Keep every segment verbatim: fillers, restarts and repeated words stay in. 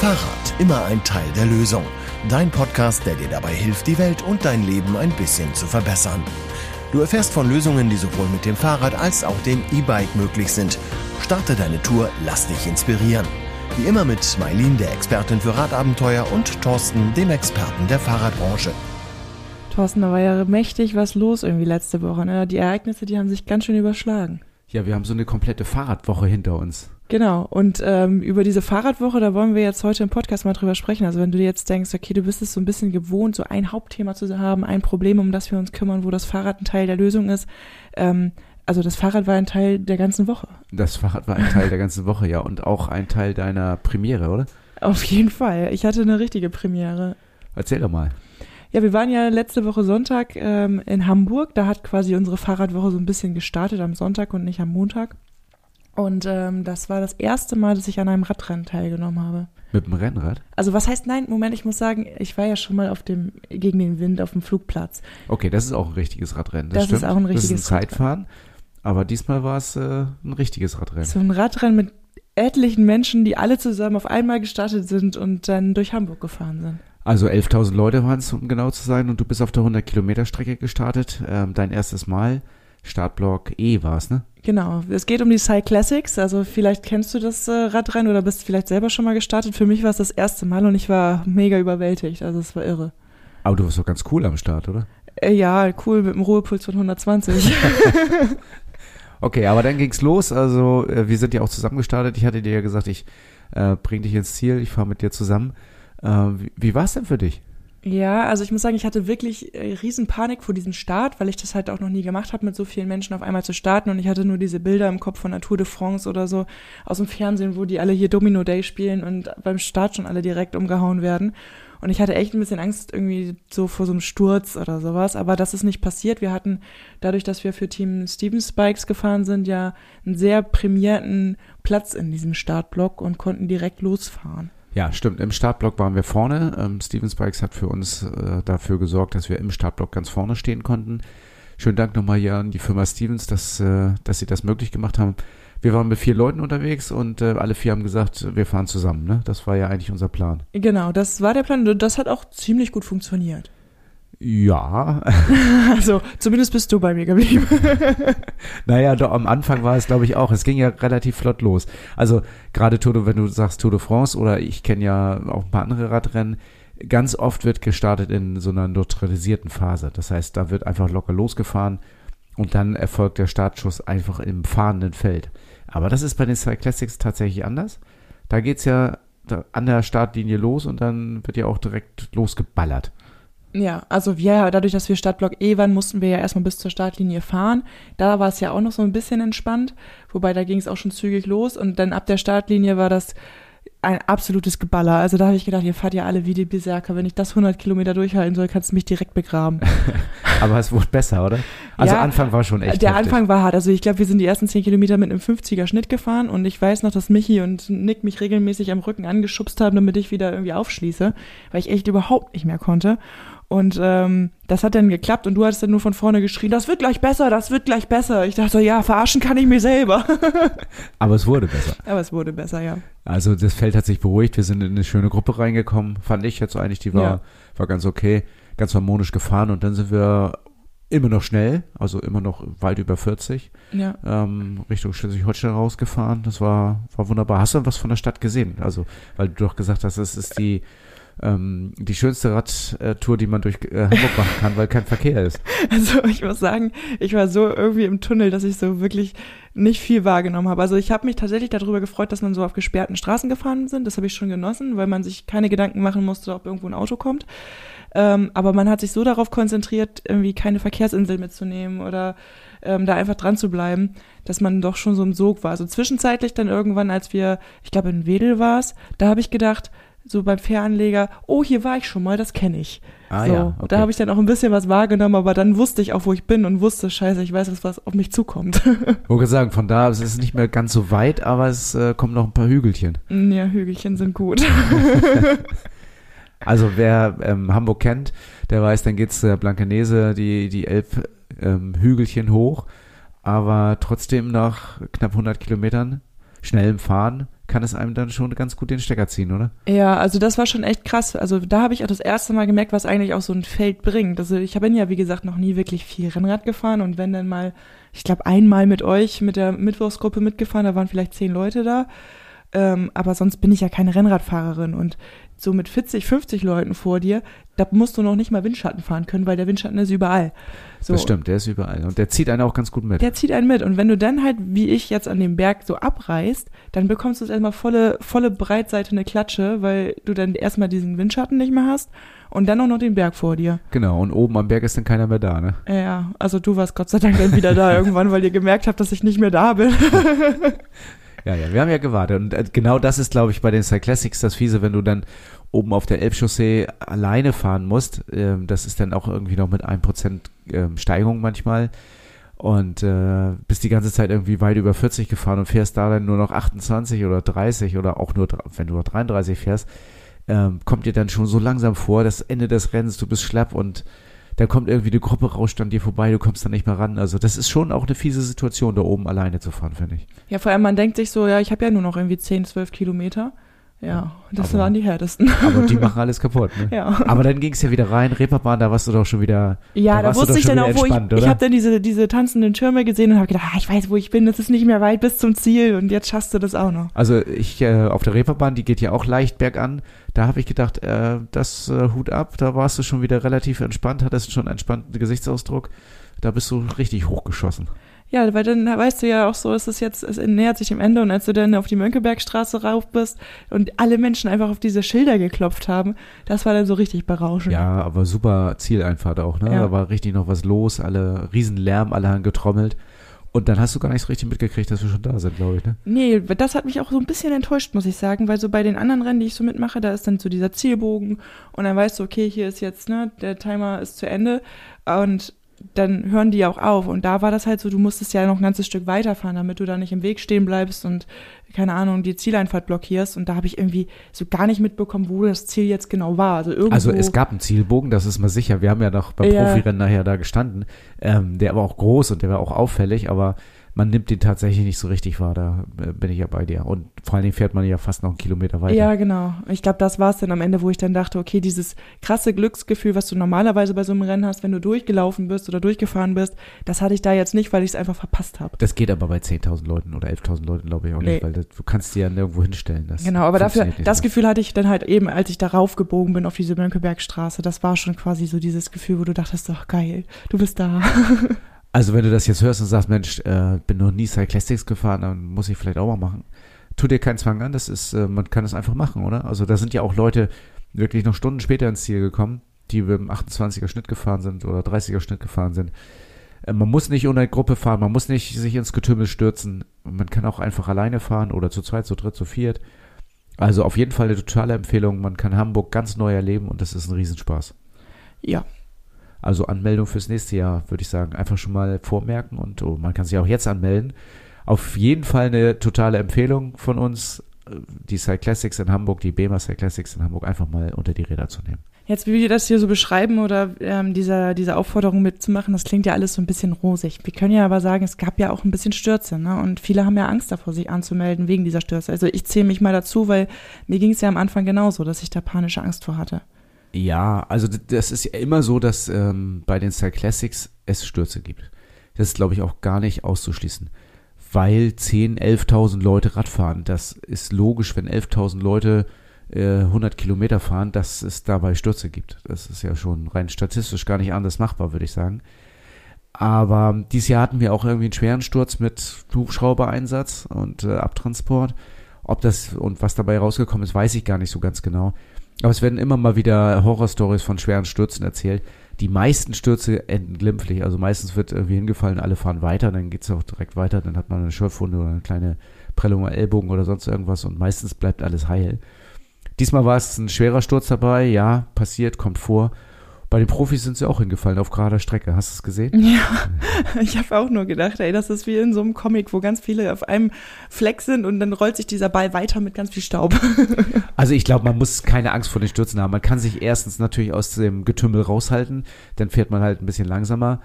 Fahrrad, immer ein Teil der Lösung. Dein Podcast, der dir dabei hilft, die Welt und dein Leben ein bisschen zu verbessern. Du erfährst von Lösungen, die sowohl mit dem Fahrrad als auch dem E-Bike möglich sind. Starte deine Tour, lass dich inspirieren. Wie immer mit Mailin, der Expertin für Radabenteuer, und Thorsten, dem Experten der Fahrradbranche. Thorsten, da war ja mächtig was los irgendwie letzte Woche. Ne? Die Ereignisse, die haben sich ganz schön überschlagen. Ja, wir haben so eine komplette Fahrradwoche hinter uns. Genau, und ähm, über diese Fahrradwoche, da wollen wir jetzt heute im Podcast mal drüber sprechen. Also wenn du dir jetzt denkst, okay, du bist es so ein bisschen gewohnt, so ein Hauptthema zu haben, ein Problem, um das wir uns kümmern, wo das Fahrrad ein Teil der Lösung ist. Ähm, also das Fahrrad war ein Teil der ganzen Woche. Das Fahrrad war ein Teil der ganzen Woche, ja, und auch ein Teil deiner Premiere, oder? Auf jeden Fall, ich hatte eine richtige Premiere. Erzähl doch mal. Ja, wir waren ja letzte Woche Sonntag ähm, in Hamburg, da hat quasi unsere Fahrradwoche so ein bisschen gestartet am Sonntag und nicht am Montag. Und ähm, das war das erste Mal, dass ich an einem Radrennen teilgenommen habe. Mit dem Rennrad? Also was heißt nein? Moment, ich muss sagen, ich war ja schon mal auf dem gegen den Wind auf dem Flugplatz. Okay, das ist auch ein richtiges Radrennen. Das, das stimmt. ist auch ein richtiges Das ist ein Zeitfahren, aber diesmal war es äh, ein richtiges Radrennen. So ein Radrennen mit etlichen Menschen, die alle zusammen auf einmal gestartet sind und dann durch Hamburg gefahren sind. Also elftausend Leute waren es, um genau zu sein, und du bist auf der hundert Kilometer Strecke gestartet. Ähm, dein erstes Mal. Startblock E war es, ne? Genau, es geht um die Cyclassics, also vielleicht kennst du das äh, Radrennen oder bist vielleicht selber schon mal gestartet. Für mich war es das erste Mal und ich war mega überwältigt, also es war irre. Aber du warst doch ganz cool am Start, oder? Äh, ja, cool, mit einem Ruhepuls von hundertzwanzig. Okay, aber dann ging's los, also äh, wir sind ja auch zusammen gestartet. Ich hatte dir ja gesagt, ich äh, bring dich ins Ziel, ich fahre mit dir zusammen. Äh, wie wie war es denn für dich? Ja, also ich muss sagen, ich hatte wirklich äh, riesen Panik vor diesem Start, weil ich das halt auch noch nie gemacht habe, mit so vielen Menschen auf einmal zu starten, und ich hatte nur diese Bilder im Kopf von der Tour de France oder so aus dem Fernsehen, wo die alle hier Domino Day spielen und beim Start schon alle direkt umgehauen werden. Und ich hatte echt ein bisschen Angst irgendwie so vor so einem Sturz oder sowas, aber das ist nicht passiert. Wir hatten dadurch, dass wir für Team Stevens Bikes gefahren sind, ja einen sehr prämierten Platz in diesem Startblock und konnten direkt losfahren. Ja, stimmt. Im Startblock waren wir vorne. Ähm, Stevens Bikes hat für uns äh, dafür gesorgt, dass wir im Startblock ganz vorne stehen konnten. Schönen Dank nochmal hier an die Firma Stevens, dass, äh, dass sie das möglich gemacht haben. Wir waren mit vier Leuten unterwegs und äh, alle vier haben gesagt, wir fahren zusammen. Ne? Das war ja eigentlich unser Plan. Genau, das war der Plan. Das hat auch ziemlich gut funktioniert. Ja. Also zumindest bist du bei mir geblieben. Naja, doch, am Anfang war es, glaube ich, auch. Es ging ja relativ flott los. Also gerade Tour de, wenn du sagst Tour de France, oder ich kenne ja auch ein paar andere Radrennen, ganz oft wird gestartet in so einer neutralisierten Phase. Das heißt, da wird einfach locker losgefahren und dann erfolgt der Startschuss einfach im fahrenden Feld. Aber das ist bei den Cyclassics tatsächlich anders. Da geht's ja an der Startlinie los und dann wird ja auch direkt losgeballert. Ja, also wir, dadurch, dass wir Startblock E waren, mussten wir ja erstmal bis zur Startlinie fahren. Da war es ja auch noch so ein bisschen entspannt, wobei da ging es auch schon zügig los, und dann ab der Startlinie war das ein absolutes Geballer. Also da habe ich gedacht, ihr fahrt ja alle wie die Berserker. Wenn ich das hundert Kilometer durchhalten soll, kannst du mich direkt begraben. Aber es wurde besser, oder? Also ja, Anfang war schon echt Der heftig. Anfang war hart. Also ich glaube, wir sind die ersten zehn Kilometer mit einem fünfziger Schnitt gefahren, und ich weiß noch, dass Michi und Nick mich regelmäßig am Rücken angeschubst haben, damit ich wieder irgendwie aufschließe, weil ich echt überhaupt nicht mehr konnte. Und ähm, das hat dann geklappt, und du hattest dann nur von vorne geschrien, das wird gleich besser, das wird gleich besser. Ich dachte so, ja, verarschen kann ich mich selber. Aber es wurde besser. Aber es wurde besser, ja. Also das Feld hat sich beruhigt, wir sind in eine schöne Gruppe reingekommen, fand ich jetzt eigentlich, die war, Ja. war ganz okay, ganz harmonisch gefahren, und dann sind wir immer noch schnell, also immer noch weit über vierzig, Ja. ähm, Richtung Schleswig-Holstein rausgefahren. Das war, war wunderbar. Hast du was von der Stadt gesehen? Also, weil du doch gesagt hast, es ist die ähm, die schönste Radtour, die man durch äh, Hamburg machen kann, weil kein Verkehr ist. Also ich muss sagen, ich war so irgendwie im Tunnel, dass ich so wirklich nicht viel wahrgenommen habe. Also ich habe mich tatsächlich darüber gefreut, dass man so auf gesperrten Straßen gefahren sind. Das habe ich schon genossen, weil man sich keine Gedanken machen musste, ob irgendwo ein Auto kommt. Ähm, aber man hat sich so darauf konzentriert, irgendwie keine Verkehrsinsel mitzunehmen oder ähm, da einfach dran zu bleiben, dass man doch schon so im Sog war. Also zwischenzeitlich dann irgendwann, als wir, ich glaube in Wedel war es, da habe ich gedacht, so beim Fähranleger, oh, hier war ich schon mal, das kenne ich. Ah, so, ja, okay. Da habe ich dann auch ein bisschen was wahrgenommen, aber dann wusste ich auch, wo ich bin und wusste, scheiße, ich weiß, was auf mich zukommt. Ich wollte sagen, von da, es ist nicht mehr ganz so weit, aber es äh, kommen noch ein paar Hügelchen. Ja, Hügelchen sind gut. Also wer ähm, Hamburg kennt, der weiß, dann geht's äh, Blankenese, die, die Elb ähm, Hügelchen hoch, aber trotzdem nach knapp hundert Kilometern schnellem Fahren kann es einem dann schon ganz gut den Stecker ziehen, oder? Ja, also das war schon echt krass. Also da habe ich auch das erste Mal gemerkt, was eigentlich auch so ein Feld bringt. Also ich bin ja, wie gesagt, noch nie wirklich viel Rennrad gefahren und wenn dann mal, ich glaube einmal mit euch, mit der Mittwochsgruppe mitgefahren, da waren vielleicht zehn Leute da. Ähm, aber sonst bin ich ja keine Rennradfahrerin und so mit vierzig, fünfzig Leuten vor dir, da musst du noch nicht mal Windschatten fahren können, weil der Windschatten ist überall. So. Das stimmt, der ist überall und der zieht einen auch ganz gut mit. Der zieht einen mit und wenn du dann halt, wie ich jetzt an dem Berg so abreißt, dann bekommst du erstmal volle, volle Breitseite eine Klatsche, weil du dann erstmal diesen Windschatten nicht mehr hast und dann auch noch den Berg vor dir. Genau, und oben am Berg ist dann keiner mehr da, ne? Ja, also du warst Gott sei Dank dann wieder da irgendwann, weil ihr gemerkt habt, dass ich nicht mehr da bin. Ja, ja, wir haben ja gewartet und genau das ist, glaube ich, bei den Cyclassics das Fiese, wenn du dann oben auf der Elbchaussee alleine fahren musst, ähm, das ist dann auch irgendwie noch mit ein Prozent ähm, Steigung manchmal und äh, bist die ganze Zeit irgendwie weit über vierzig gefahren und fährst da dann nur noch achtundzwanzig oder dreißig oder auch nur, wenn du noch dreiunddreißig fährst, ähm, kommt dir dann schon so langsam vor, das Ende des Rennens, du bist schlapp und dann kommt irgendwie die Gruppe rauscht an dir vorbei, du kommst da nicht mehr ran. Also das ist schon auch eine fiese Situation, da oben alleine zu fahren, finde ich. Ja, vor allem man denkt sich so, ja, ich habe ja nur noch irgendwie zehn, zwölf Kilometer. Ja, das aber, waren die härtesten. Aber die machen alles kaputt, ne? Ja. Aber dann ging es ja wieder rein, Reeperbahn, da warst du doch schon wieder Ja, da, da wusste ich dann auch, wo ich, oder? ich habe dann diese, diese tanzenden Türme gesehen und habe gedacht, ah, ich weiß, wo ich bin, das ist nicht mehr weit bis zum Ziel und jetzt schaffst du das auch noch. Also ich, äh, auf der Reeperbahn, die geht ja auch leicht bergan, da habe ich gedacht, äh, das äh, Hut ab, da warst du schon wieder relativ entspannt, hattest schon einen entspannten Gesichtsausdruck, da bist du richtig hochgeschossen. Ja, weil dann weißt du ja auch so, es ist jetzt, es nähert sich dem Ende und als du dann auf die Mönckebergstraße rauf bist und alle Menschen einfach auf diese Schilder geklopft haben, das war dann so richtig berauschend. Ja, aber super Zieleinfahrt auch, ne? Ja. Da war richtig noch was los, alle Riesenlärm, alle haben getrommelt. Und dann hast du gar nicht so richtig mitgekriegt, dass wir schon da sind, glaube ich, ne? Nee, das hat mich auch so ein bisschen enttäuscht, muss ich sagen, weil so bei den anderen Rennen, die ich so mitmache, da ist dann so dieser Zielbogen und dann weißt du, okay, hier ist jetzt, ne, der Timer ist zu Ende und dann hören die auch auf und da war das halt so, du musstest ja noch ein ganzes Stück weiterfahren, damit du da nicht im Weg stehen bleibst und, keine Ahnung, die Zieleinfahrt blockierst und da habe ich irgendwie so gar nicht mitbekommen, wo das Ziel jetzt genau war. Also, irgendwo also es gab einen Zielbogen, das ist mal sicher, wir haben ja noch beim Ja. Profirennen nachher da gestanden, ähm, der war auch groß und der war auch auffällig, aber man nimmt den tatsächlich nicht so richtig wahr, da äh, bin ich ja bei dir und vor allen Dingen fährt man ja fast noch einen Kilometer weiter. Ja, genau. Ich glaube, das war es dann am Ende, wo ich dann dachte, okay, dieses krasse Glücksgefühl, was du normalerweise bei so einem Rennen hast, wenn du durchgelaufen bist oder durchgefahren bist, das hatte ich da jetzt nicht, weil ich es einfach verpasst habe. Das geht aber bei zehntausend Leuten oder elftausend Leuten, glaube ich, auch Nee. nicht, weil das, du kannst die ja nirgendwo hinstellen. Das Genau, aber dafür, funktioniert nicht das so. Gefühl hatte ich dann halt eben, als ich darauf gebogen bin auf diese Mönckebergstraße. Das war schon quasi so dieses Gefühl, wo du dachtest, ach geil, du bist da. Also wenn du das jetzt hörst und sagst, Mensch, äh, bin noch nie Cyclastics gefahren, dann muss ich vielleicht auch mal machen. Tu dir keinen Zwang an, das ist, äh, man kann es einfach machen, oder? Also da sind ja auch Leute wirklich noch Stunden später ins Ziel gekommen, die mit dem achtundzwanziger Schnitt gefahren sind oder dreißiger Schnitt gefahren sind. Äh, man muss nicht ohne Gruppe fahren, man muss nicht sich ins Getümmel stürzen. Man kann auch einfach alleine fahren oder zu zweit, zu dritt, zu viert. Also auf jeden Fall eine totale Empfehlung. Man kann Hamburg ganz neu erleben und das ist ein Riesenspaß. Ja. Also Anmeldung fürs nächste Jahr, würde ich sagen. Einfach schon mal vormerken und oh, man kann sich auch jetzt anmelden. Auf jeden Fall eine totale Empfehlung von uns, die Cyclassics in Hamburg, die B E M A Cyclassics in Hamburg einfach mal unter die Räder zu nehmen. Jetzt, wie wir das hier so beschreiben oder ähm, dieser, diese Aufforderung mitzumachen, das klingt ja alles so ein bisschen rosig. Wir können ja aber sagen, es gab ja auch ein bisschen Stürze, ne? Und viele haben ja Angst davor, sich anzumelden wegen dieser Stürze. Also ich zähle mich mal dazu, weil mir ging es ja am Anfang genauso, dass ich da panische Angst vor hatte. Ja, also das ist ja immer so, dass ähm, bei den Cyclassics es Stürze gibt. Das ist, glaube ich, auch gar nicht auszuschließen. Weil zehntausend, elftausend Leute Rad fahren. Das ist logisch, wenn elftausend Leute äh, hundert Kilometer fahren, dass es dabei Stürze gibt. Das ist ja schon rein statistisch gar nicht anders machbar, würde ich sagen. Aber dieses Jahr hatten wir auch irgendwie einen schweren Sturz mit Hubschrauber-Einsatz und äh, Abtransport. Ob das und was dabei rausgekommen ist, weiß ich gar nicht so ganz genau. Aber es werden immer mal wieder Horrorstories von schweren Stürzen erzählt. Die meisten Stürze enden glimpflich. Also meistens wird irgendwie hingefallen, alle fahren weiter, dann geht's auch direkt weiter. Dann hat man eine Schürfwunde oder eine kleine Prellung am Ellbogen oder sonst irgendwas und meistens bleibt alles heil. Diesmal war es ein schwerer Sturz dabei. Ja, passiert, kommt vor. Bei den Profis sind sie auch hingefallen auf gerader Strecke. Hast du es gesehen? Ja, ich habe auch nur gedacht, ey, das ist wie in so einem Comic, wo ganz viele auf einem Fleck sind und dann rollt sich dieser Ball weiter mit ganz viel Staub. Also ich glaube, man muss keine Angst vor den Stürzen haben. Man kann sich erstens natürlich aus dem Getümmel raushalten, dann fährt man halt ein bisschen langsamer.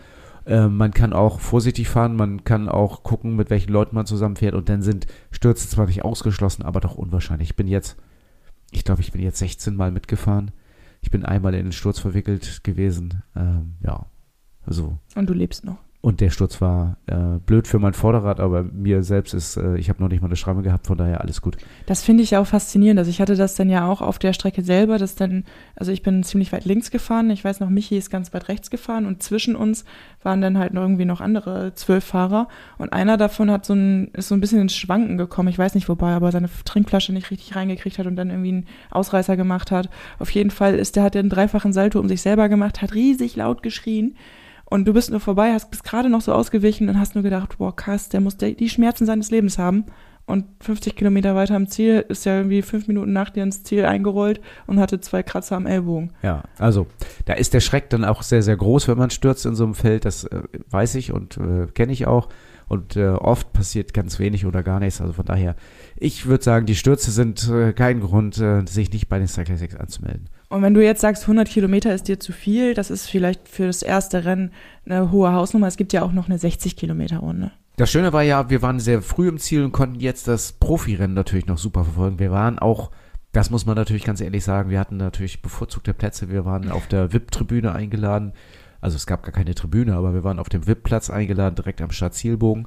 Äh, man kann auch vorsichtig fahren, man kann auch gucken, mit welchen Leuten man zusammenfährt und dann sind Stürze zwar nicht ausgeschlossen, aber doch unwahrscheinlich. Ich bin jetzt, ich glaube, ich bin jetzt sechzehn Mal mitgefahren. Ich bin einmal in den Sturz verwickelt gewesen. Ähm, ja, so. Und du lebst noch. Und der Sturz war äh, blöd für mein Vorderrad, aber mir selbst ist, äh, ich habe noch nicht mal eine Schramme gehabt, von daher alles gut. Das finde ich auch faszinierend. Also ich hatte das dann ja auch auf der Strecke selber, dass dann, also ich bin ziemlich weit links gefahren. Ich weiß noch, Michi ist ganz weit rechts gefahren und zwischen uns waren dann halt noch irgendwie noch andere zwölf Fahrer. Und einer davon hat so ein, ist so ein bisschen ins Schwanken gekommen. Ich weiß nicht wobei, aber seine Trinkflasche nicht richtig reingekriegt hat und dann irgendwie einen Ausreißer gemacht hat. Auf jeden Fall ist der, hat den dreifachen Salto um sich selber gemacht, hat riesig laut geschrien. Und du bist nur vorbei, hast bist gerade noch so ausgewichen und hast nur gedacht, boah, krass, der muss die Schmerzen seines Lebens haben. Und fünfzig Kilometer weiter am Ziel ist ja irgendwie fünf Minuten nach dir ins Ziel eingerollt und hatte zwei Kratzer am Ellbogen. Ja, also da ist der Schreck dann auch sehr, sehr groß, wenn man stürzt in so einem Feld. Das äh, weiß ich und äh, kenne ich auch. Und äh, oft passiert ganz wenig oder gar nichts. Also von daher, ich würde sagen, die Stürze sind äh, kein Grund, äh, sich nicht bei den Cyclassics anzumelden. Und wenn du jetzt sagst, hundert Kilometer ist dir zu viel, das ist vielleicht für das erste Rennen eine hohe Hausnummer. Es gibt ja auch noch eine sechzig Kilometer Runde. Das Schöne war ja, wir waren sehr früh im Ziel und konnten jetzt das Profirennen natürlich noch super verfolgen. Wir waren auch, das muss man natürlich ganz ehrlich sagen, wir hatten natürlich bevorzugte Plätze. Wir waren auf der V I P-Tribüne eingeladen. Also es gab gar keine Tribüne, aber wir waren auf dem V I P-Platz eingeladen, direkt am Startzielbogen.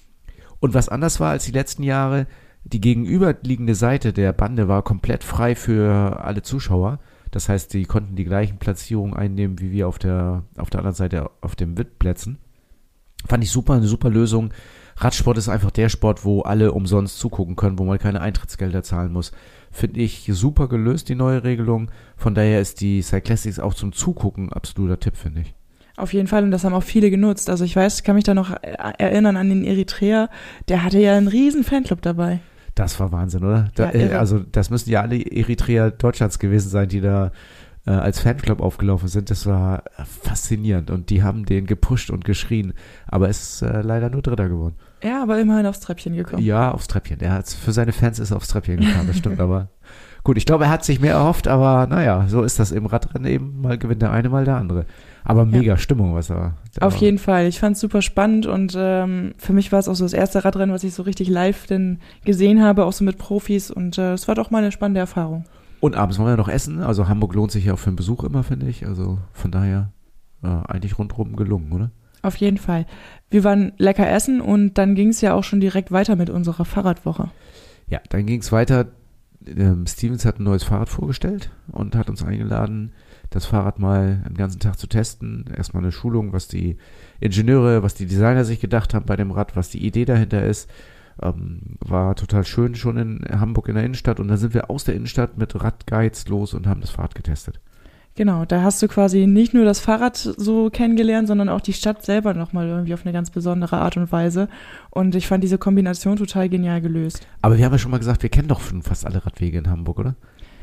Und was anders war als die letzten Jahre, die gegenüberliegende Seite der Bande war komplett frei für alle Zuschauer. Das heißt, die konnten die gleichen Platzierungen einnehmen, wie wir auf der, auf der anderen Seite auf den V I P-Plätzen. Fand ich super, eine super Lösung. Radsport ist einfach der Sport, wo alle umsonst zugucken können, wo man keine Eintrittsgelder zahlen muss. Finde ich super gelöst, die neue Regelung. Von daher ist die Cyclassics auch zum Zugucken absoluter Tipp, finde ich. Auf jeden Fall, und das haben auch viele genutzt. Also ich weiß, kann mich da noch erinnern an den Eritreer, der hatte ja einen riesen Fanclub dabei. Das war Wahnsinn, oder? Da, Ja, äh, also das müssen ja alle Eritreer Deutschlands gewesen sein, die da äh, als Fanclub aufgelaufen sind. Das war faszinierend und die haben den gepusht und geschrien, aber es ist äh, leider nur Dritter geworden. Ja, aber immerhin aufs Treppchen gekommen. Ja, aufs Treppchen. Er hat für seine Fans ist er aufs Treppchen gefahren, das stimmt, aber gut, ich glaube, er hat sich mehr erhofft, aber naja, so ist das im Radrennen eben, mal gewinnt der eine, mal der andere. Aber mega ja. Stimmung, was er da Auf war. jeden Fall. Ich fand es super spannend und ähm, für mich war es auch so das erste Radrennen, was ich so richtig live denn gesehen habe, auch so mit Profis und äh, es war doch mal eine spannende Erfahrung. Und abends wollen wir noch essen, also Hamburg lohnt sich ja auch für einen Besuch immer, finde ich, also von daher äh, eigentlich rundherum gelungen, oder? Auf jeden Fall. Wir waren lecker essen und dann ging es ja auch schon direkt weiter mit unserer Fahrradwoche. Ja, dann ging es weiter. Ähm, Stevens hat ein neues Fahrrad vorgestellt und hat uns eingeladen, das Fahrrad mal einen ganzen Tag zu testen. Erstmal eine Schulung, was die Ingenieure, was die Designer sich gedacht haben bei dem Rad, was die Idee dahinter ist. Ähm, war total schön schon in Hamburg in der Innenstadt und dann sind wir aus der Innenstadt mit Radguides los und haben das Fahrrad getestet. Genau, da hast du quasi nicht nur das Fahrrad so kennengelernt, sondern auch die Stadt selber nochmal irgendwie auf eine ganz besondere Art und Weise. Und ich fand diese Kombination total genial gelöst. Aber wir haben ja schon mal gesagt, wir kennen doch schon fast alle Radwege in Hamburg, oder?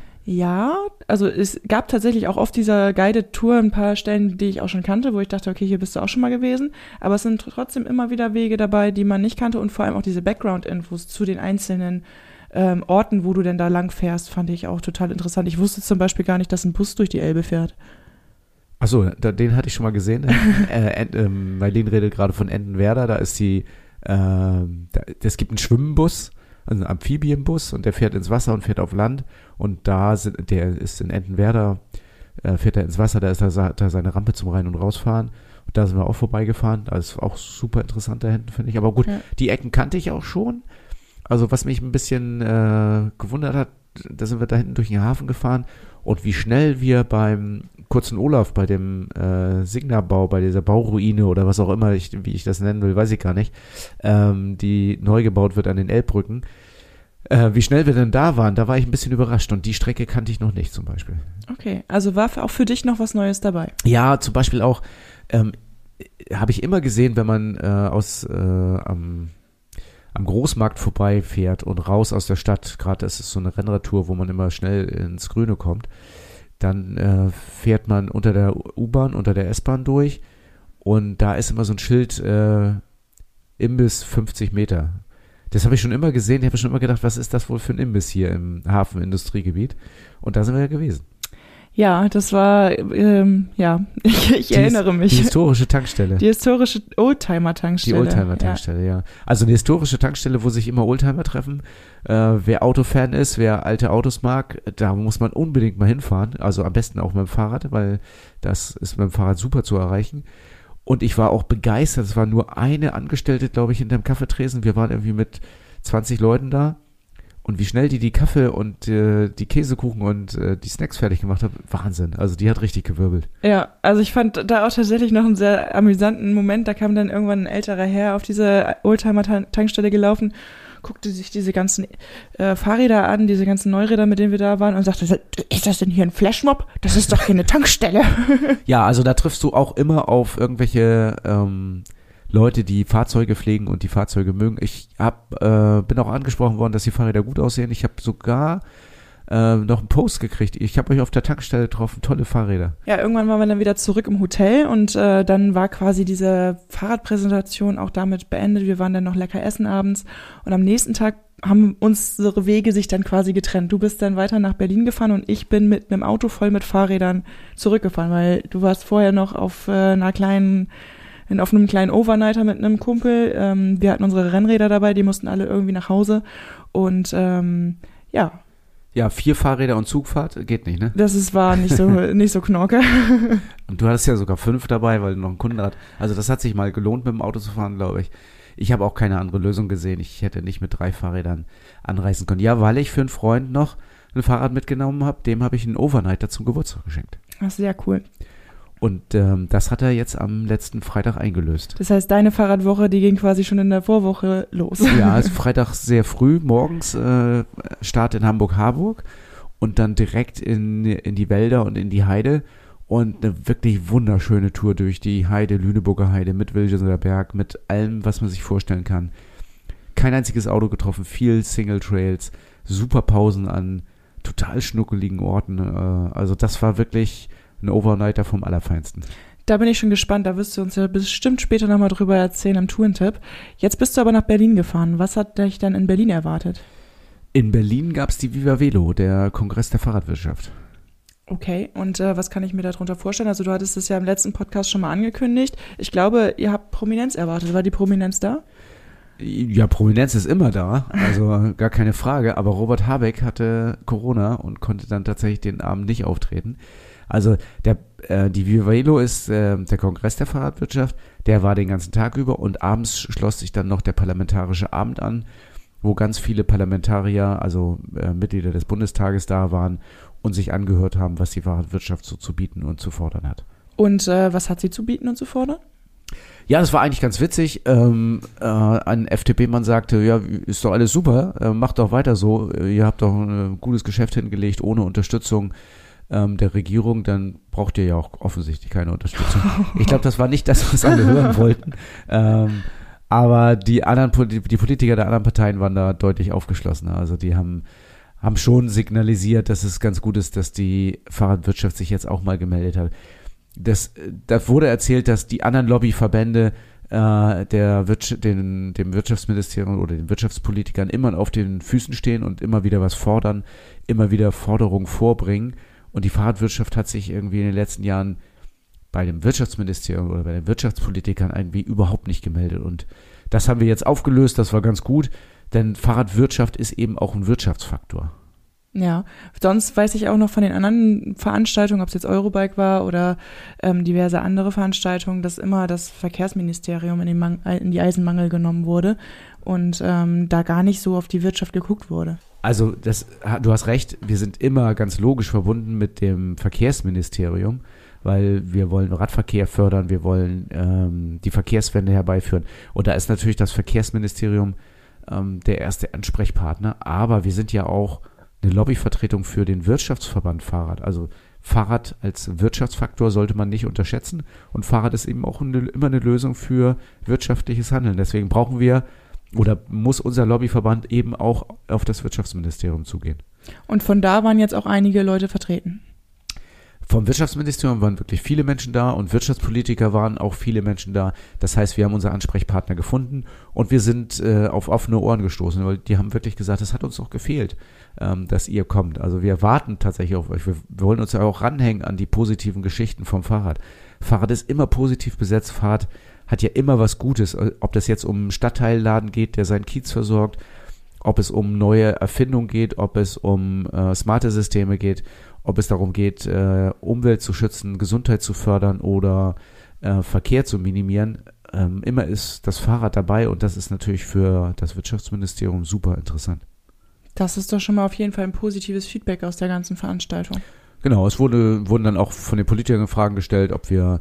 Ja, also es gab tatsächlich auch auf dieser Guided Tour ein paar Stellen, die ich auch schon kannte, wo ich dachte, okay, hier bist du auch schon mal gewesen. Aber es sind trotzdem immer wieder Wege dabei, die man nicht kannte und vor allem auch diese Background-Infos zu den einzelnen ähm, Orten, wo du denn da lang fährst, fand ich auch total interessant. Ich wusste zum Beispiel gar nicht, dass ein Bus durch die Elbe fährt. Achso, den hatte ich schon mal gesehen. äh, äh, Marlene redet gerade von Entenwerder, da ist die, äh, es gibt einen Schwimmbus, also einen Amphibienbus und der fährt ins Wasser und fährt auf Land und da sind, der ist in Entenwerder, äh, fährt er ins Wasser, da ist da, da seine Rampe zum Rein- und Rausfahren und da sind wir auch vorbeigefahren, das ist auch super interessant da hinten, finde ich, aber gut, ja. Die Ecken kannte ich auch schon, also was mich ein bisschen äh, gewundert hat, da sind wir da hinten durch den Hafen gefahren und wie schnell wir beim kurzen Olaf, bei dem äh, Signa-Bau, bei dieser Bauruine oder was auch immer, ich, wie ich das nennen will, weiß ich gar nicht, ähm, die neu gebaut wird an den Elbbrücken, äh, wie schnell wir denn da waren, da war ich ein bisschen überrascht und die Strecke kannte ich noch nicht zum Beispiel. Okay, also war auch für dich noch was Neues dabei? Ja, zum Beispiel auch, ähm, habe ich immer gesehen, wenn man äh, aus äh, am am Großmarkt vorbeifährt und raus aus der Stadt, gerade das ist so eine Rennradtour, wo man immer schnell ins Grüne kommt, dann äh, fährt man unter der U-Bahn, unter der S-Bahn durch und da ist immer so ein Schild, äh, Imbiss fünfzig Meter. Das habe ich schon immer gesehen, ich habe schon immer gedacht, was ist das wohl für ein Imbiss hier im Hafenindustriegebiet? Und da sind wir ja gewesen. Ja, das war, ähm, ja, ich, ich Die erinnere his- mich. Die historische Tankstelle. Die historische Die Oldtimer-Tankstelle. Oldtimer-Tankstelle, ja. ja. Also eine historische Tankstelle, wo sich immer Oldtimer treffen. Äh, wer Autofan ist, wer alte Autos mag, da muss man unbedingt mal hinfahren. Also am besten auch mit dem Fahrrad, weil das ist mit dem Fahrrad super zu erreichen. Und ich war auch begeistert. Es war nur eine Angestellte, glaube ich, hinterm Kaffeetresen. Wir waren irgendwie mit zwanzig Leuten da. Und wie schnell die die Kaffee und äh, die Käsekuchen und äh, die Snacks fertig gemacht hat, Wahnsinn. Also die hat richtig gewirbelt. Ja, also ich fand da auch tatsächlich noch einen sehr amüsanten Moment. Da kam dann irgendwann ein älterer Herr auf diese Oldtimer-Tankstelle gelaufen, guckte sich diese ganzen äh, Fahrräder an, diese ganzen Neuräder, mit denen wir da waren und sagte, ist das denn hier ein Flashmob? Das ist doch keine Tankstelle. Ja, also da triffst du auch immer auf irgendwelche ähm, Leute, die Fahrzeuge pflegen und die Fahrzeuge mögen. Ich hab, äh, bin auch angesprochen worden, dass die Fahrräder gut aussehen. Ich habe sogar äh, noch einen Post gekriegt. Ich habe euch auf der Tankstelle getroffen, tolle Fahrräder. Ja, irgendwann waren wir dann wieder zurück im Hotel und äh, dann war quasi diese Fahrradpräsentation auch damit beendet. Wir waren dann noch lecker essen abends und am nächsten Tag haben unsere Wege sich dann quasi getrennt. Du bist dann weiter nach Berlin gefahren und ich bin mit einem Auto voll mit Fahrrädern zurückgefahren, weil du warst vorher noch auf äh, einer kleinen auf einem kleinen Overnighter mit einem Kumpel. Ähm, wir hatten unsere Rennräder dabei, die mussten alle irgendwie nach Hause. Und ähm, ja. Ja, vier Fahrräder und Zugfahrt geht nicht, ne? Das ist, war nicht so, nicht so knorke. Und du hattest ja sogar fünf dabei, weil du noch einen Kunden hattest. Also das hat sich mal gelohnt, mit dem Auto zu fahren, glaube ich. Ich habe auch keine andere Lösung gesehen. Ich hätte nicht mit drei Fahrrädern anreisen können. Ja, weil ich für einen Freund noch ein Fahrrad mitgenommen habe, dem habe ich einen Overnighter zum Geburtstag geschenkt. Das ist sehr cool. Und ähm, das hat er jetzt am letzten Freitag eingelöst. Das heißt, deine Fahrradwoche, die ging quasi schon in der Vorwoche los. Ja, also Freitag sehr früh, morgens äh, Start in Hamburg-Harburg und dann direkt in, in die Wälder und in die Heide und eine wirklich wunderschöne Tour durch die Heide, Lüneburger Heide mit Wilgeser Berg, mit allem, was man sich vorstellen kann. Kein einziges Auto getroffen, viel Single Trails, super Pausen an total schnuckeligen Orten. Äh, also das war wirklich ein Overnighter vom Allerfeinsten. Da bin ich schon gespannt, da wirst du uns ja bestimmt später nochmal drüber erzählen im Tourentipp. Jetzt bist du aber nach Berlin gefahren. Was hat dich dann in Berlin erwartet? In Berlin gab es die Viva Velo, der Kongress der Fahrradwirtschaft. Okay, und äh, was kann ich mir darunter vorstellen? Also du hattest es ja im letzten Podcast schon mal angekündigt. Ich glaube, ihr habt Prominenz erwartet. War die Prominenz da? Ja, Prominenz ist immer da, also gar keine Frage. Aber Robert Habeck hatte Corona und konnte dann tatsächlich den Abend nicht auftreten. Also der, äh, die Viva Velo ist äh, der Kongress der Fahrradwirtschaft, der war den ganzen Tag über und abends schloss sich dann noch der parlamentarische Abend an, wo ganz viele Parlamentarier, also äh, Mitglieder des Bundestages da waren und sich angehört haben, was die Fahrradwirtschaft so zu bieten und zu fordern hat. Und äh, was hat sie zu bieten und zu fordern? Ja, das war eigentlich ganz witzig. Ähm, äh, ein F D P-Mann sagte, ja, ist doch alles super, äh, macht doch weiter so, ihr habt doch ein gutes Geschäft hingelegt, ohne Unterstützung der Regierung, dann braucht ihr ja auch offensichtlich keine Unterstützung. Ich glaube, das war nicht das, was alle hören wollten. Ähm, aber die anderen, die Politiker der anderen Parteien waren da deutlich aufgeschlossener. Also die haben, haben schon signalisiert, dass es ganz gut ist, dass die Fahrradwirtschaft sich jetzt auch mal gemeldet hat. Das, da wurde erzählt, dass die anderen Lobbyverbände äh, der Wirtschaft, den, dem Wirtschaftsministerium oder den Wirtschaftspolitikern immer auf den Füßen stehen und immer wieder was fordern, immer wieder Forderungen vorbringen. Und die Fahrradwirtschaft hat sich irgendwie in den letzten Jahren bei dem Wirtschaftsministerium oder bei den Wirtschaftspolitikern irgendwie überhaupt nicht gemeldet. Und das haben wir jetzt aufgelöst, das war ganz gut, denn Fahrradwirtschaft ist eben auch ein Wirtschaftsfaktor. Ja, sonst weiß ich auch noch von den anderen Veranstaltungen, ob es jetzt Eurobike war oder ähm, diverse andere Veranstaltungen, dass immer das Verkehrsministerium in, den Mang- in die Eisenmangel genommen wurde und ähm, da gar nicht so auf die Wirtschaft geguckt wurde. Also das, du hast recht, wir sind immer ganz logisch verbunden mit dem Verkehrsministerium, weil wir wollen Radverkehr fördern, wir wollen ähm, die Verkehrswende herbeiführen. Und da ist natürlich das Verkehrsministerium ähm, der erste Ansprechpartner, aber wir sind ja auch eine Lobbyvertretung für den Wirtschaftsverband Fahrrad. Also Fahrrad als Wirtschaftsfaktor sollte man nicht unterschätzen und Fahrrad ist eben auch eine, immer eine Lösung für wirtschaftliches Handeln. Deswegen brauchen wir oder muss unser Lobbyverband eben auch auf das Wirtschaftsministerium zugehen. Und von da waren jetzt auch einige Leute vertreten. Vom Wirtschaftsministerium waren wirklich viele Menschen da und Wirtschaftspolitiker waren auch viele Menschen da. Das heißt, wir haben unsere Ansprechpartner gefunden und wir sind äh, auf offene Ohren gestoßen, weil die haben wirklich gesagt, es hat uns doch gefehlt, ähm, dass ihr kommt. Also wir warten tatsächlich auf euch. Wir, wir wollen uns ja auch ranhängen an die positiven Geschichten vom Fahrrad. Fahrrad ist immer positiv besetzt. Fahrrad hat ja immer was Gutes. Ob das jetzt um einen Stadtteilladen geht, der seinen Kiez versorgt, ob es um neue Erfindungen geht, ob es um äh, smarte Systeme geht, ob es darum geht, äh, Umwelt zu schützen, Gesundheit zu fördern oder äh, Verkehr zu minimieren. Ähm, immer ist das Fahrrad dabei und das ist natürlich für das Wirtschaftsministerium super interessant. Das ist doch schon mal auf jeden Fall ein positives Feedback aus der ganzen Veranstaltung. Genau, es wurde, wurden dann auch von den Politikern Fragen gestellt, ob wir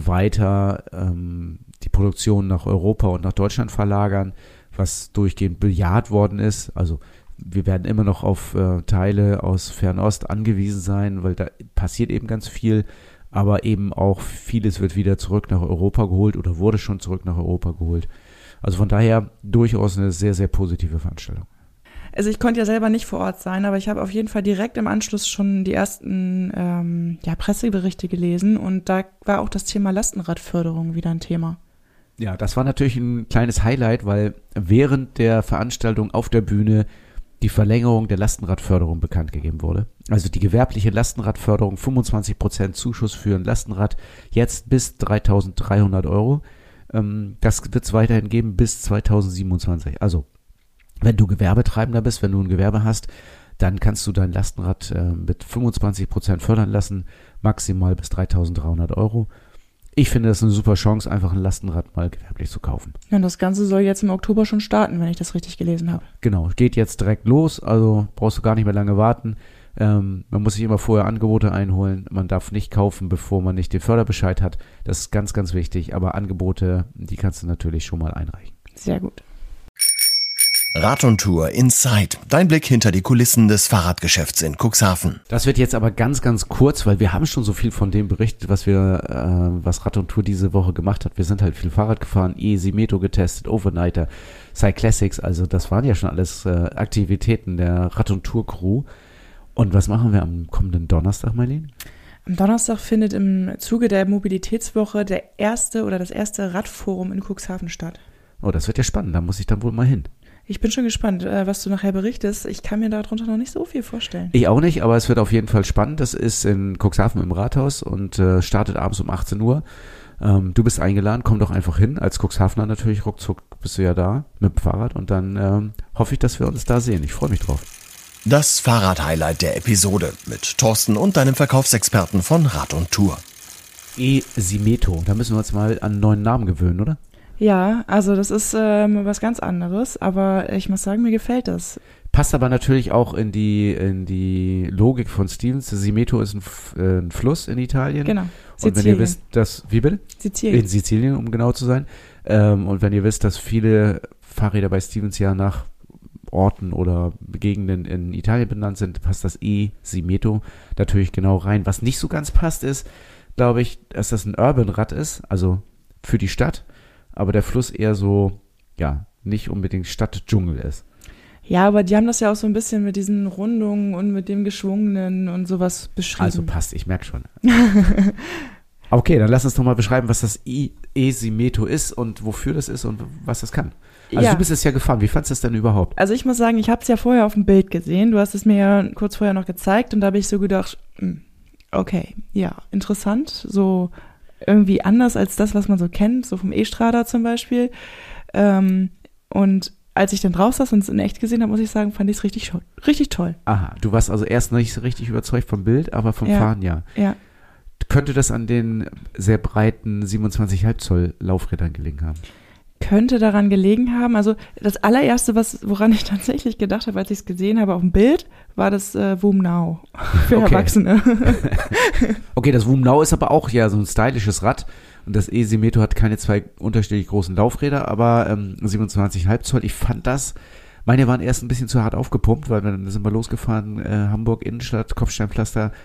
weiter ähm, die Produktion nach Europa und nach Deutschland verlagern, was durchgehend bejaht worden ist. Also wir werden immer noch auf äh, Teile aus Fernost angewiesen sein, weil da passiert eben ganz viel, aber eben auch vieles wird wieder zurück nach Europa geholt oder wurde schon zurück nach Europa geholt. Also von daher durchaus eine sehr, sehr positive Veranstaltung. Also ich konnte ja selber nicht vor Ort sein, aber ich habe auf jeden Fall direkt im Anschluss schon die ersten ähm, ja, Presseberichte gelesen und da war auch das Thema Lastenradförderung wieder ein Thema. Ja, das war natürlich ein kleines Highlight, weil während der Veranstaltung auf der Bühne die Verlängerung der Lastenradförderung bekannt gegeben wurde. Also die gewerbliche Lastenradförderung, fünfundzwanzig Prozent Zuschuss für ein Lastenrad, jetzt bis dreitausenddreihundert Euro. Ähm, das wird es weiterhin geben bis zweitausendsiebenundzwanzig. Also wenn du Gewerbetreibender bist, wenn du ein Gewerbe hast, dann kannst du dein Lastenrad äh, mit fünfundzwanzig Prozent fördern lassen, maximal bis dreitausenddreihundert Euro. Ich finde, das ist eine super Chance, einfach ein Lastenrad mal gewerblich zu kaufen. Ja, und das Ganze soll jetzt im Oktober schon starten, wenn ich das richtig gelesen habe. Genau, geht jetzt direkt los, also brauchst du gar nicht mehr lange warten. Ähm, man muss sich immer vorher Angebote einholen. Man darf nicht kaufen, bevor man nicht den Förderbescheid hat. Das ist ganz, ganz wichtig. Aber Angebote, die kannst du natürlich schon mal einreichen. Sehr gut. Rad und Tour Inside. Dein Blick hinter die Kulissen des Fahrradgeschäfts in Cuxhaven. Das wird jetzt aber ganz, ganz kurz, weil wir haben schon so viel von dem berichtet, was wir, äh, was Rad und Tour diese Woche gemacht hat. Wir sind halt viel Fahrrad gefahren, E-Simeto getestet, Overnighter, Cyclassics. Also das waren ja schon alles äh, Aktivitäten der Rad und Tour Crew. Und was machen wir am kommenden Donnerstag, Marlene? Am Donnerstag findet im Zuge der Mobilitätswoche der erste oder das erste Radforum in Cuxhaven statt. Oh, das wird ja spannend. Da muss ich dann wohl mal hin. Ich bin schon gespannt, was du nachher berichtest. Ich kann mir darunter noch nicht so viel vorstellen. Ich auch nicht, aber es wird auf jeden Fall spannend. Das ist in Cuxhaven im Rathaus und äh, startet abends um achtzehn Uhr. Ähm, du bist eingeladen, komm doch einfach hin. Als Cuxhavener natürlich, ruckzuck bist du ja da mit dem Fahrrad. Und dann ähm, hoffe ich, dass wir uns da sehen. Ich freue mich drauf. Das Fahrrad-Highlight der Episode mit Thorsten und deinem Verkaufsexperten von Rad und Tour. E-Simeto, da müssen wir uns mal an einen neuen Namen gewöhnen, oder? Ja, also das ist ähm, was ganz anderes, aber ich muss sagen, mir gefällt das. Passt aber natürlich auch in die in die Logik von Stevens. Simeto ist ein, äh, ein Fluss in Italien. Genau. Und Sizilien. wenn ihr wisst, dass, wie bitte? Sizilien. In Sizilien, um genau zu sein. Ähm, und wenn ihr wisst, dass viele Fahrräder bei Stevens ja nach Orten oder Gegenden in Italien benannt sind, passt das E-Simeto natürlich genau rein. Was nicht so ganz passt ist, glaube ich, dass das ein Urban-Rad ist, also für die Stadt. Aber der Fluss eher so, ja, nicht unbedingt Stadt-Dschungel ist. Ja, aber die haben das ja auch so ein bisschen mit diesen Rundungen und mit dem Geschwungenen und sowas beschrieben. Also passt, ich merke schon. Okay, dann lass uns doch mal beschreiben, was das E-Simeto ist und wofür das ist und was das kann. Also ja. Du bist es ja gefahren, wie fandest du das denn überhaupt? Also ich muss sagen, ich habe es ja vorher auf dem Bild gesehen. Du hast es mir ja kurz vorher noch gezeigt und da habe ich so gedacht, okay, ja, interessant, so irgendwie anders als das, was man so kennt, so vom E-Strada zum Beispiel. Ähm, und als ich dann drauf saß und es in echt gesehen habe, muss ich sagen, fand ich es richtig, richtig toll. Aha, du warst also erst noch nicht so richtig überzeugt vom Bild, aber vom ja. Fahren ja. Ja. Könnte das an den sehr breiten siebenundzwanzig Komma fünf Zoll Laufrädern gelegen haben? Könnte daran gelegen haben. Also das allererste, was, woran ich tatsächlich gedacht habe, als ich es gesehen habe auf dem Bild, war das äh, Woom Now für okay. Erwachsene. Okay, das Woom Now ist aber auch ja so ein stylisches Rad und das E-Simeto hat keine zwei unterschiedlich großen Laufräder, aber ähm, siebenundzwanzig Komma fünf Zoll. Ich fand das, meine waren erst ein bisschen zu hart aufgepumpt, weil dann sind wir losgefahren, äh, Hamburg Innenstadt, Kopfsteinpflaster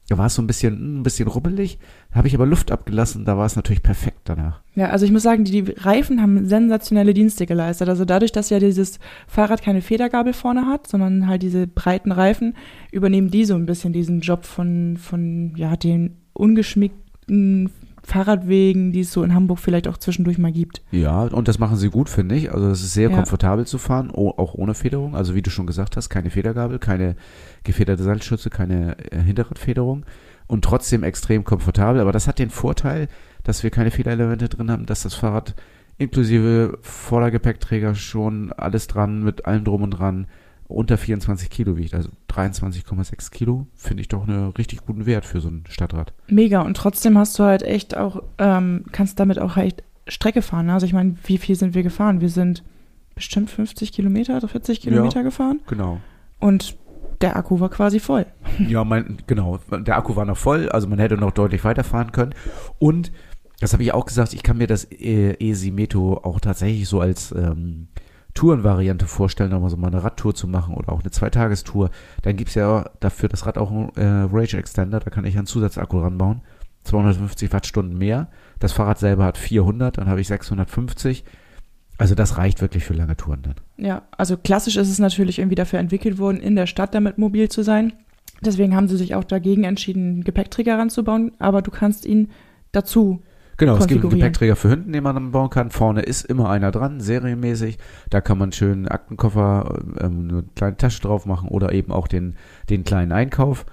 Da war es so ein bisschen, ein bisschen rubbelig, habe ich aber Luft abgelassen, da war es natürlich perfekt danach. Ja, also ich muss sagen, die, die Reifen haben sensationelle Dienste geleistet. Also dadurch, dass ja dieses Fahrrad keine Federgabel vorne hat, sondern halt diese breiten Reifen, übernehmen die so ein bisschen diesen Job von, von ja, den ungeschminkten Fahrradwegen, die es so in Hamburg vielleicht auch zwischendurch mal gibt. Ja, und das machen sie gut, finde ich. Also es ist sehr Ja. komfortabel zu fahren, o- auch ohne Federung. Also wie du schon gesagt hast, keine Federgabel, keine gefederte Seilschütze, keine äh, Hinterradfederung und trotzdem extrem komfortabel. Aber das hat den Vorteil, dass wir keine Federelemente drin haben, dass das Fahrrad inklusive Vordergepäckträger schon alles dran, mit allem drum und dran, unter vierundzwanzig Kilo wiegt, also dreiundzwanzig Komma sechs Kilo, finde ich doch einen richtig guten Wert für so ein Stadtrad. Mega. Und trotzdem hast du halt echt auch, ähm, kannst damit auch halt Strecke fahren. Ne? Also ich meine, wie viel sind wir gefahren? Wir sind bestimmt fünfzig Kilometer oder vierzig Kilometer Ja. gefahren. Genau. Und der Akku war quasi voll. Ja, mein, genau, der Akku war noch voll, also man hätte noch deutlich weiterfahren können. Und, das habe ich auch gesagt, ich kann mir das äh, Esimeto auch tatsächlich so als ähm, Tourenvariante vorstellen, nochmal so mal eine Radtour zu machen oder auch eine Zweitagestour. Dann gibt's ja dafür das Rad auch einen äh, Range Extender, da kann ich einen Zusatzakku ranbauen. zweihundertfünfzig Wattstunden mehr. Das Fahrrad selber hat vierhundert, dann habe ich sechshundertfünfzig. Also das reicht wirklich für lange Touren dann. Ja, also klassisch ist es natürlich irgendwie dafür entwickelt worden, in der Stadt damit mobil zu sein. Deswegen haben sie sich auch dagegen entschieden, einen Gepäckträger ranzubauen, aber du kannst ihn dazu Genau, es gibt einen konfigurieren. Gepäckträger für hinten, den man dann bauen kann. Vorne ist immer einer dran, serienmäßig. Da kann man schön einen Aktenkoffer, ähm, eine kleine Tasche drauf machen oder eben auch den, den kleinen Einkauf.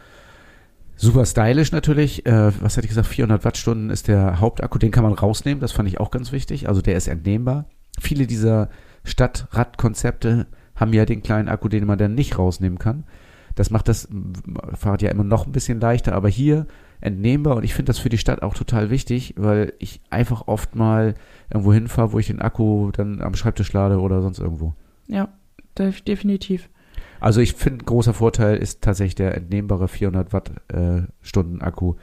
Super stylisch natürlich. Äh, was hätte ich gesagt? vierhundert Wattstunden ist der Hauptakku. Den kann man rausnehmen. Das fand ich auch ganz wichtig. Also der ist entnehmbar. Viele dieser Stadtradkonzepte haben ja den kleinen Akku, den man dann nicht rausnehmen kann. Das macht das Fahrrad ja immer noch ein bisschen leichter, aber hier entnehmbar und ich finde das für die Stadt auch total wichtig, weil ich einfach oft mal irgendwo hinfahre, wo ich den Akku dann am Schreibtisch lade oder sonst irgendwo. Ja, def- definitiv. Also ich finde, großer Vorteil ist tatsächlich der entnehmbare vierhundert Wattstunden Akku.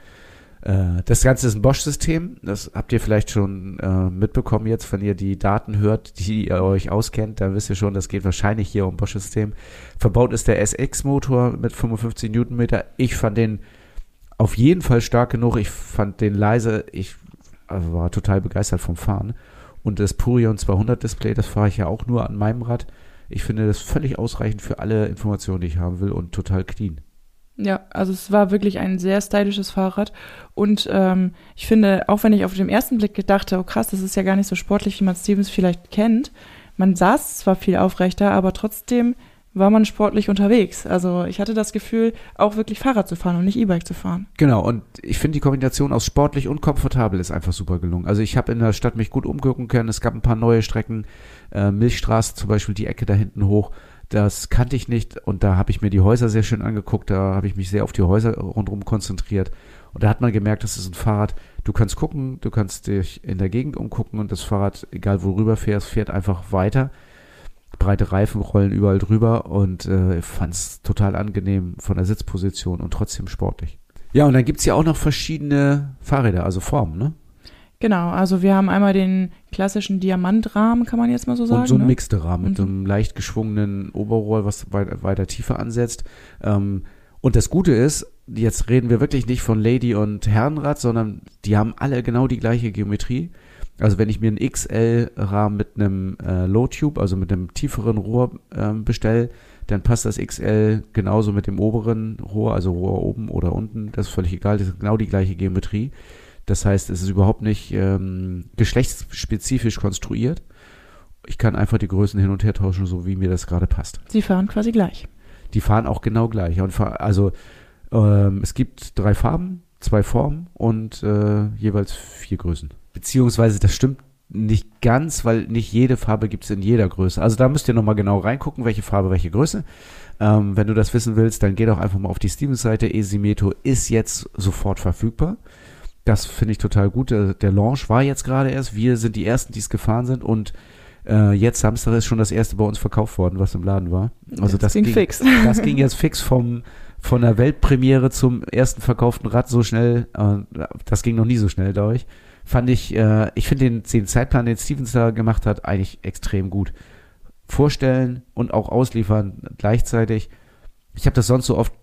Äh, das Ganze ist ein Bosch-System, das habt ihr vielleicht schon äh, mitbekommen jetzt, wenn ihr die Daten hört, die ihr euch auskennt, dann wisst ihr schon, das geht wahrscheinlich hier um Bosch-System. Verbaut ist der S X-Motor mit fünfundfünfzig Newtonmeter. Ich fand den auf jeden Fall stark genug, ich fand den leise, ich also war total begeistert vom Fahren. Und das Purion zweihundert Display, das fahre ich ja auch nur an meinem Rad. Ich finde das völlig ausreichend für alle Informationen, die ich haben will und total clean. Ja, also es war wirklich ein sehr stylisches Fahrrad und ähm, ich finde, auch wenn ich auf den ersten Blick gedachte, oh krass, das ist ja gar nicht so sportlich, wie man Stevens vielleicht kennt, man saß zwar viel aufrechter, aber trotzdem war man sportlich unterwegs. Also ich hatte das Gefühl, auch wirklich Fahrrad zu fahren und nicht E-Bike zu fahren. Genau, und ich finde die Kombination aus sportlich und komfortabel ist einfach super gelungen. Also ich habe in der Stadt mich gut umgucken können, es gab ein paar neue Strecken, äh, Milchstraße zum Beispiel, die Ecke da hinten hoch, das kannte ich nicht und da habe ich mir die Häuser sehr schön angeguckt, da habe ich mich sehr auf die Häuser rundherum konzentriert und da hat man gemerkt, das ist ein Fahrrad, du kannst gucken, du kannst dich in der Gegend umgucken und das Fahrrad, egal wo du rüber fährst, fährt einfach weiter. Breite Reifen rollen überall drüber und äh, ich fand es total angenehm von der Sitzposition und trotzdem sportlich. Ja, und dann gibt's ja auch noch verschiedene Fahrräder, also Formen, ne? Genau, also wir haben einmal den klassischen Diamantrahmen, kann man jetzt mal so sagen. Und so ein ne? mixte Rahmen mit Und- einem leicht geschwungenen Oberrohr, was weiter, weiter tiefer ansetzt. Ähm, und das Gute ist, jetzt reden wir wirklich nicht von Lady- und Herrenrad, sondern die haben alle genau die gleiche Geometrie. Also wenn ich mir einen X L-Rahmen mit einem äh, Low-Tube, also mit einem tieferen Rohr ähm, bestelle, dann passt das X L genauso mit dem oberen Rohr, also Rohr oben oder unten, das ist völlig egal, das ist genau die gleiche Geometrie. Das heißt, es ist überhaupt nicht ähm, geschlechtsspezifisch konstruiert. Ich kann einfach die Größen hin und her tauschen, so wie mir das gerade passt. Sie fahren quasi gleich. Die fahren auch genau gleich. Und fahr, also ähm, es gibt drei Farben, zwei Formen und äh, jeweils vier Größen. Beziehungsweise das stimmt nicht ganz, weil nicht jede Farbe gibt es in jeder Größe. Also da müsst ihr nochmal genau reingucken, welche Farbe, welche Größe. Ähm, wenn du das wissen willst, dann geh doch einfach mal auf die Stevens-Seite. Esimeto ist jetzt sofort verfügbar. Das finde ich total gut. Der, der Launch war jetzt gerade erst. Wir sind die Ersten, die es gefahren sind und äh, jetzt Samstag ist schon das erste bei uns verkauft worden, was im Laden war. Also Das das, ging ging fix. Das ging jetzt fix vom von der Weltpremiere zum ersten verkauften Rad so schnell. Äh, das ging noch nie so schnell, glaube ich. Fand ich, äh, ich finde den, den Zeitplan, den Stevens da gemacht hat, eigentlich extrem gut. Vorstellen und auch ausliefern gleichzeitig. Ich habe das sonst so oft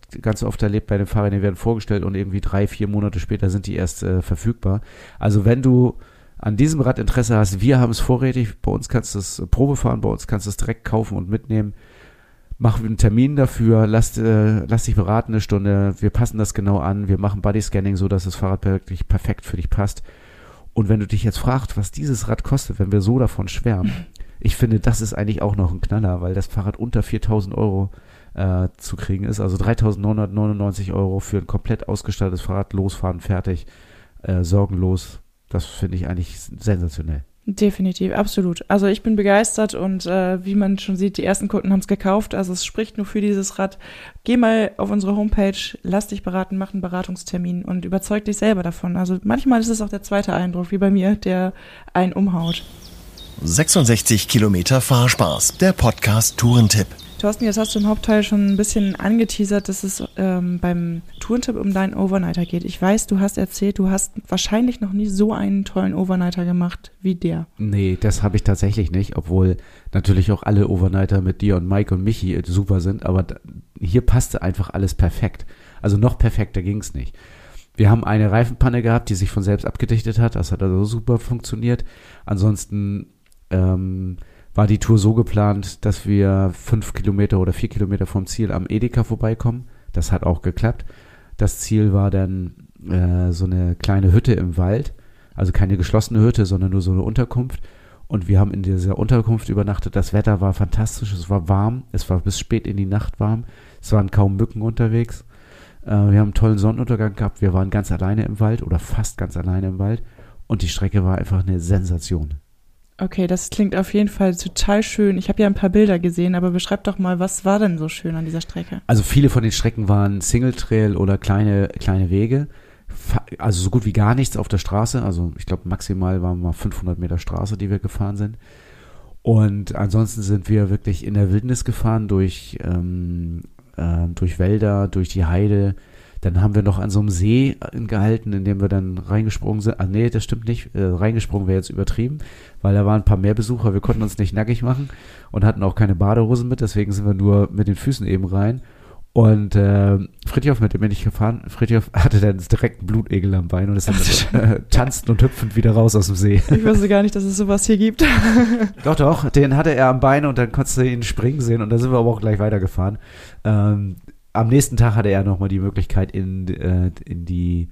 ganz oft erlebt bei den Fahrrädern, die werden vorgestellt und irgendwie drei, vier Monate später sind die erst äh, verfügbar. Also wenn du an diesem Rad Interesse hast, wir haben es vorrätig, bei uns kannst du es Probe fahren, bei uns kannst du es direkt kaufen und mitnehmen. Mach einen Termin dafür, lass, äh, lass dich beraten eine Stunde, wir passen das genau an, wir machen Bodyscanning, so dass das Fahrrad wirklich perfekt für dich passt. Und wenn du dich jetzt fragst, was dieses Rad kostet, wenn wir so davon schwärmen, ich finde, das ist eigentlich auch noch ein Knaller, weil das Fahrrad unter viertausend Euro äh, zu kriegen ist, also dreitausendneunhundertneunundneunzig Euro für ein komplett ausgestattetes Fahrrad, losfahren, fertig, äh, sorgenlos. Das finde ich eigentlich sensationell. Definitiv, absolut. Also ich bin begeistert und äh, wie man schon sieht, die ersten Kunden haben es gekauft. Also es spricht nur für dieses Rad. Geh mal auf unsere Homepage, lass dich beraten, mach einen Beratungstermin und überzeug dich selber davon. Also manchmal ist es auch der zweite Eindruck, wie bei mir, der einen umhaut. sechsundsechzig Kilometer Fahrspaß, der Podcast Tourentipp. Thorsten, jetzt hast du im Hauptteil schon ein bisschen angeteasert, dass es ähm, beim Tourentipp um deinen Overnighter geht. Ich weiß, du hast erzählt, du hast wahrscheinlich noch nie so einen tollen Overnighter gemacht wie der. Nee, das habe ich tatsächlich nicht, obwohl natürlich auch alle Overnighter mit dir und Mike und Michi super sind, aber da, hier passte einfach alles perfekt. Also noch perfekter ging es nicht. Wir haben eine Reifenpanne gehabt, die sich von selbst abgedichtet hat, das hat also super funktioniert. Ansonsten ähm, war die Tour so geplant, dass wir fünf Kilometer oder vier Kilometer vom Ziel am Edeka vorbeikommen. Das hat auch geklappt. Das Ziel war dann äh, so eine kleine Hütte im Wald, also keine geschlossene Hütte, sondern nur so eine Unterkunft. Und wir haben in dieser Unterkunft übernachtet. Das Wetter war fantastisch, es war warm, es war bis spät in die Nacht warm. Es waren kaum Mücken unterwegs. Äh, wir haben einen tollen Sonnenuntergang gehabt. Wir waren ganz alleine im Wald oder fast ganz alleine im Wald. Und die Strecke war einfach eine Sensation. Okay, das klingt auf jeden Fall total schön. Ich habe ja ein paar Bilder gesehen, aber beschreib doch mal, was war denn so schön an dieser Strecke? Also viele von den Strecken waren Single-Trail oder kleine, kleine Wege. Also so gut wie gar nichts auf der Straße. Also ich glaube maximal waren mal fünfhundert Meter Straße, die wir gefahren sind. Und ansonsten sind wir wirklich in der Wildnis gefahren, durch, ähm, äh, durch Wälder, durch die Heide. Dann haben wir noch an so einem See gehalten, in dem wir dann reingesprungen sind. Ah, nee, das stimmt nicht. Äh, reingesprungen wäre jetzt übertrieben, weil da waren ein paar mehr Besucher. Wir konnten uns nicht nackig machen und hatten auch keine Badehosen mit. Deswegen sind wir nur mit den Füßen eben rein. Und äh, Fritjof, mit dem bin ich gefahren, Fritjof hatte dann direkt einen Blutegel am Bein und ist dann äh, tanzend und hüpfend wieder raus aus dem See. Ich wusste gar nicht, dass es sowas hier gibt. Doch, doch, den hatte er am Bein und dann konntest du ihn springen sehen und da sind wir aber auch gleich weitergefahren. Ähm, Am nächsten Tag hatte er nochmal die Möglichkeit, in, äh, in die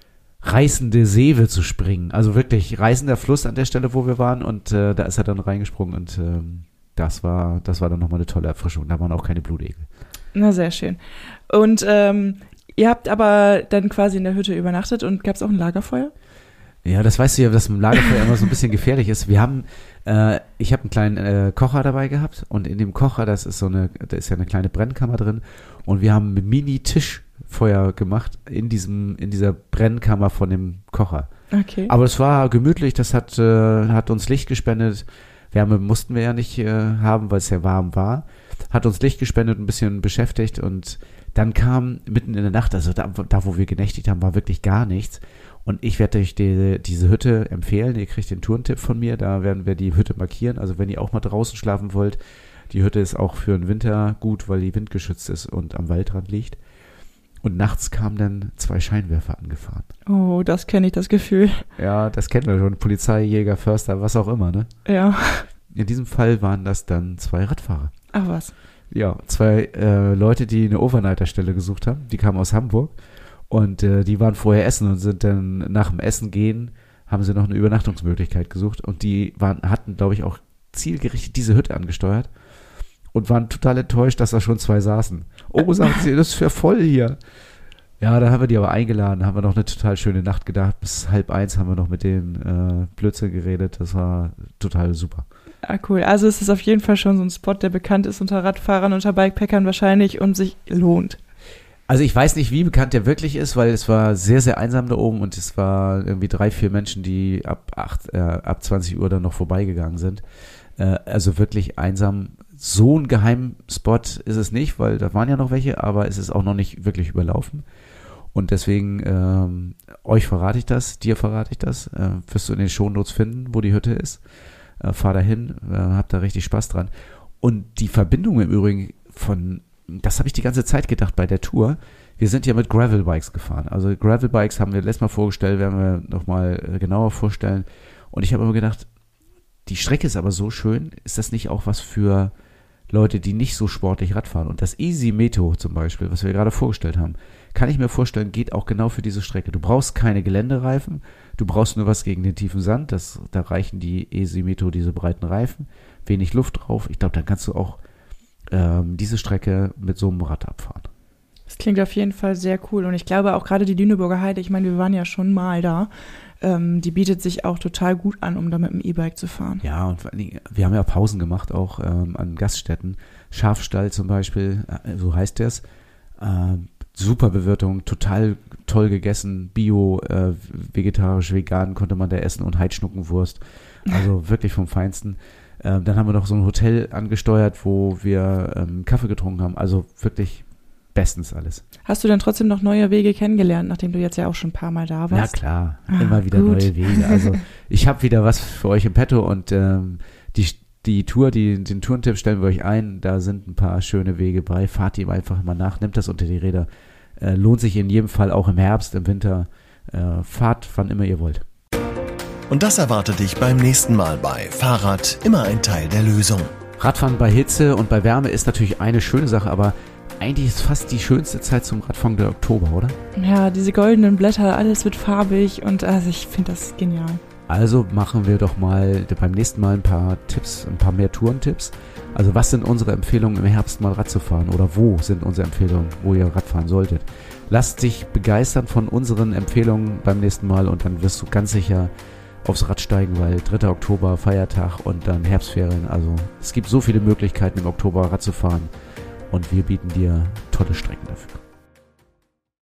reißende Seewe zu springen. Also wirklich reißender Fluss an der Stelle, wo wir waren. Und äh, da ist er dann reingesprungen. Und ähm, das war das war dann nochmal eine tolle Erfrischung. Da waren auch keine Blutegel. Na, sehr schön. Und ähm, ihr habt aber dann quasi in der Hütte übernachtet und gab es auch ein Lagerfeuer? Ja, das weißt du ja, dass im Lagerfeuer immer so ein bisschen gefährlich ist. Wir haben, äh, ich habe einen kleinen äh, Kocher dabei gehabt und in dem Kocher, das ist so eine, da ist ja eine kleine Brennkammer drin und wir haben ein Mini-Tischfeuer gemacht in diesem, in dieser Brennkammer von dem Kocher. Okay. Aber es war gemütlich, das hat, äh, hat uns Licht gespendet. Wärme mussten wir ja nicht äh, haben, weil es ja warm war. Hat uns Licht gespendet, ein bisschen beschäftigt und dann kam mitten in der Nacht, also da, da wo wir genächtigt haben, war wirklich gar nichts. Und ich werde euch die, diese Hütte empfehlen. Ihr kriegt den Tourentipp von mir. Da werden wir die Hütte markieren. Also wenn ihr auch mal draußen schlafen wollt, die Hütte ist auch für den Winter gut, weil die windgeschützt ist und am Waldrand liegt. Und nachts kamen dann zwei Scheinwerfer angefahren. Oh, das kenne ich, das Gefühl. Ja, das kennen wir schon. Polizei, Jäger, Förster, was auch immer, ne? Ja. In diesem Fall waren das dann zwei Radfahrer. Ach was. Ja, zwei äh, Leute, die eine Overnighter-Stelle gesucht haben. Die kamen aus Hamburg. Und äh, die waren vorher essen und sind dann nach dem Essen gehen, haben sie noch eine Übernachtungsmöglichkeit gesucht. Und die waren, hatten, glaube ich, auch zielgerichtet diese Hütte angesteuert und waren total enttäuscht, dass da schon zwei saßen. Oh, sagen sie, das ist ja voll hier. Ja, da haben wir die aber eingeladen, haben wir noch eine total schöne Nacht gedacht. Bis halb eins haben wir noch mit denen äh, Blödsinn geredet. Das war total super. Ah, cool. Also es ist auf jeden Fall schon so ein Spot, der bekannt ist unter Radfahrern, unter Bikepackern wahrscheinlich und sich lohnt. Also ich weiß nicht, wie bekannt der wirklich ist, weil es war sehr, sehr einsam da oben und es war irgendwie drei, vier Menschen, die ab acht, äh, ab zwanzig Uhr dann noch vorbeigegangen sind. Äh, also wirklich einsam. So ein Geheimspot ist es nicht, weil da waren ja noch welche, aber es ist auch noch nicht wirklich überlaufen. Und deswegen, ähm, euch verrate ich das, dir verrate ich das, äh, wirst du in den Shownotes finden, wo die Hütte ist. Äh, fahr dahin, äh, hab da richtig Spaß dran. Und die Verbindung im Übrigen von das habe ich die ganze Zeit gedacht bei der Tour. Wir sind ja mit Gravelbikes gefahren. Also Gravelbikes haben wir letztes Mal vorgestellt, werden wir nochmal genauer vorstellen. Und ich habe immer gedacht, die Strecke ist aber so schön, ist das nicht auch was für Leute, die nicht so sportlich Rad fahren? Und das Easy Meto zum Beispiel, was wir gerade vorgestellt haben, kann ich mir vorstellen, geht auch genau für diese Strecke. Du brauchst keine Geländereifen, du brauchst nur was gegen den tiefen Sand. Das, da reichen die Easy Meto, diese breiten Reifen, wenig Luft drauf. Ich glaube, dann kannst du auch ähm, diese Strecke mit so einem Rad abfahren. Das klingt auf jeden Fall sehr cool. Und ich glaube auch gerade die Lüneburger Heide, ich meine, wir waren ja schon mal da, ähm, die bietet sich auch total gut an, um da mit dem E-Bike zu fahren. Ja, und vor allen Dingen, wir haben ja Pausen gemacht, auch ähm, an Gaststätten. Schafstall zum Beispiel, äh, so heißt das. Äh, super Bewirtung, total toll gegessen, bio, äh, vegetarisch, vegan konnte man da essen und Heidschnuckenwurst. Also wirklich vom Feinsten. Äh, dann haben wir noch so ein Hotel angesteuert, wo wir ähm, Kaffee getrunken haben. Also wirklich bestens alles. Hast du dann trotzdem noch neue Wege kennengelernt, nachdem du jetzt ja auch schon ein paar Mal da warst? Na klar, ah, immer wieder gut. neue Wege. Also ich habe wieder was für euch im Petto und ähm, die, die Tour, die, den Tourentipp stellen wir euch ein. Da sind ein paar schöne Wege bei. Fahrt ihm einfach mal nach, nehmt das unter die Räder. Äh, lohnt sich in jedem Fall auch im Herbst, im Winter. Äh, fahrt, wann immer ihr wollt. Und das erwartet dich beim nächsten Mal bei Fahrrad, immer ein Teil der Lösung. Radfahren bei Hitze und bei Wärme ist natürlich eine schöne Sache, aber eigentlich ist fast die schönste Zeit zum Radfahren der Oktober, oder? Ja, diese goldenen Blätter, alles wird farbig und also ich finde das genial. Also machen wir doch mal beim nächsten Mal ein paar Tipps, ein paar mehr Tourentipps. Also was sind unsere Empfehlungen im Herbst mal Rad zu fahren oder wo sind unsere Empfehlungen, wo ihr Rad fahren solltet? Lasst dich begeistern von unseren Empfehlungen beim nächsten Mal und dann wirst du ganz sicher aufs Rad steigen, weil dritter Oktober, Feiertag und dann Herbstferien. Also es gibt so viele Möglichkeiten im Oktober Rad zu fahren und wir bieten dir tolle Strecken dafür.